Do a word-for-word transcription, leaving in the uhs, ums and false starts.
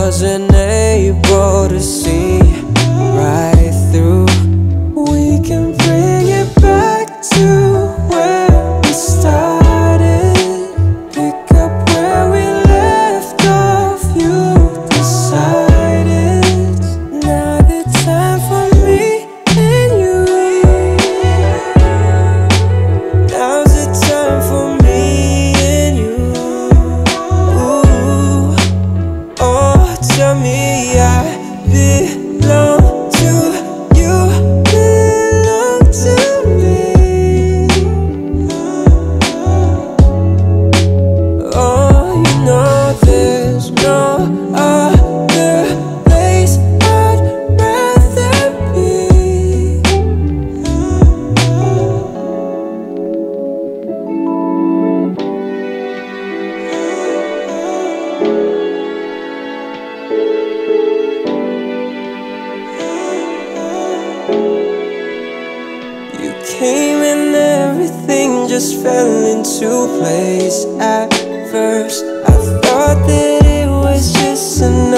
wasn't able to see right through. We can bring it back to where we started. Pick up where we left off. You decided now the time for me and you. Now's the time for me and you. Ooh. Oh, tell me I belong to you, belong to me. Oh, you know there's no other place I'd rather be. You came and everything just fell into place. At first I thought that it was just enough.